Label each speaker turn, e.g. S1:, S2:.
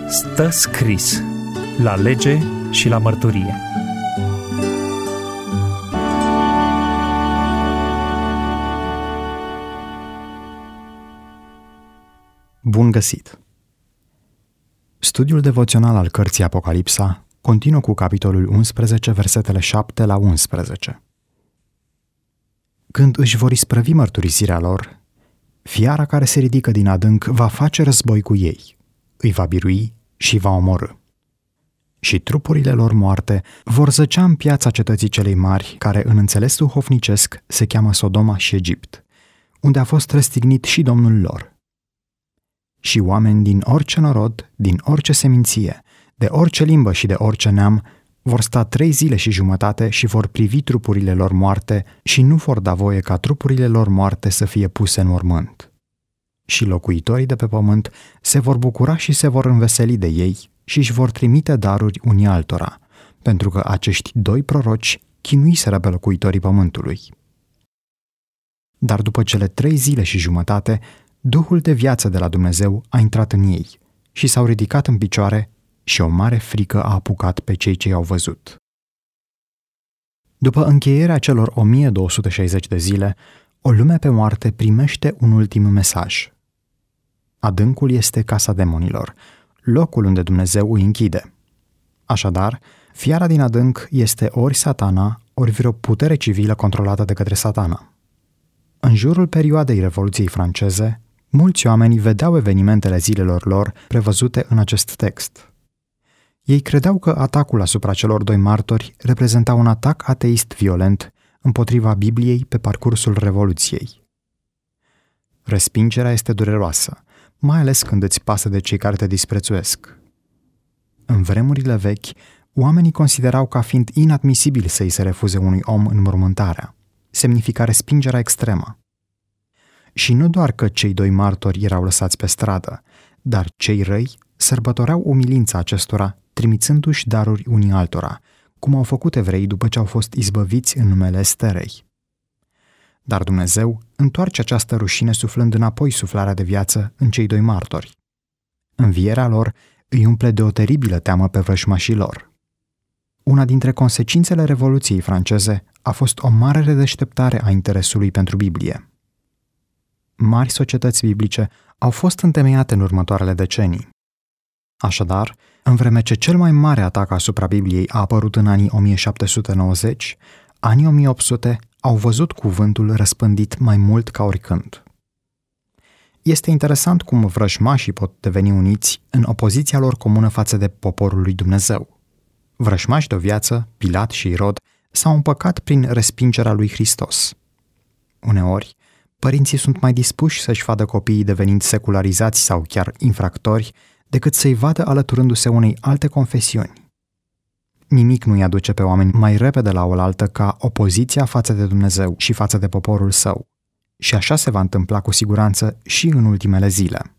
S1: Stă scris la lege și la mărturie.
S2: Bun găsit! Studiul devoțional al cărții Apocalipsa continuă cu capitolul 11, versetele 7 la 11. Când își vor isprăvi mărturisirea lor, fiara care se ridică din adânc va face război cu ei, îi va birui și va omorî. Și trupurile lor moarte vor zăcea în piața cetății celei mari, care în înțeles duhovnicesc se cheamă Sodoma și Egipt, unde a fost răstignit și Domnul lor. Și oameni din orice norod, din orice seminție, de orice limbă și de orice neam, vor sta 3 zile și jumătate și vor privi trupurile lor moarte și nu vor da voie ca trupurile lor moarte să fie puse în mormânt. Și locuitorii de pe pământ se vor bucura și se vor înveseli de ei și își vor trimite daruri unii altora, pentru că acești 2 proroci chinuiseră pe locuitorii pământului. Dar după cele 3 zile și jumătate, Duhul de viață de la Dumnezeu a intrat în ei și s-au ridicat în picioare și o mare frică a apucat pe cei ce i-au văzut. După încheierea celor 1260 de zile, o lume pe moarte primește un ultim mesaj. Adâncul este casa demonilor, locul unde Dumnezeu îi închide. Așadar, fiara din adânc este ori Satana, ori vreo putere civilă controlată de către Satana. În jurul perioadei Revoluției franceze, mulți oameni vedeau evenimentele zilelor lor prevăzute în acest text. Ei credeau că atacul asupra celor 2 martori reprezenta un atac ateist violent împotriva Bibliei pe parcursul Revoluției. Respingerea este dureroasă, mai ales când îți pasă de cei care te disprețuiesc. În vremurile vechi, oamenii considerau ca fiind inadmisibil să îi se refuze unui om înmormântarea, semnifica respingerea extremă. Și nu doar că cei 2 martori erau lăsați pe stradă, dar cei răi sărbătoreau umilința acestora, trimițându-și daruri unii altora, cum au făcut evreii după ce au fost izbăviți în numele Esterei. Dar Dumnezeu întoarce această rușine suflând înapoi suflarea de viață în cei 2 martori. Învierea lor îi umple de o teribilă teamă pe vrăjmașii lor. Una dintre consecințele Revoluției franceze a fost o mare redeșteptare a interesului pentru Biblie. Mari societăți biblice au fost întemeiate în următoarele decenii. Așadar, în vreme ce cel mai mare atac asupra Bibliei a apărut în anii 1790, anii 1800 au văzut cuvântul răspândit mai mult ca oricând. Este interesant cum vrăjmașii pot deveni uniți în opoziția lor comună față de poporul lui Dumnezeu. Vrăjmași de-o viață, Pilat și Irod, s-au împăcat prin respingerea lui Hristos. Uneori, părinții sunt mai dispuși să-și vadă copiii devenind secularizați sau chiar infractori, decât să-i vadă alăturându-se unei alte confesiuni. Nimic nu-i aduce pe oameni mai repede la oaltă ca opoziția față de Dumnezeu și față de poporul său. Și așa se va întâmpla cu siguranță și în ultimele zile.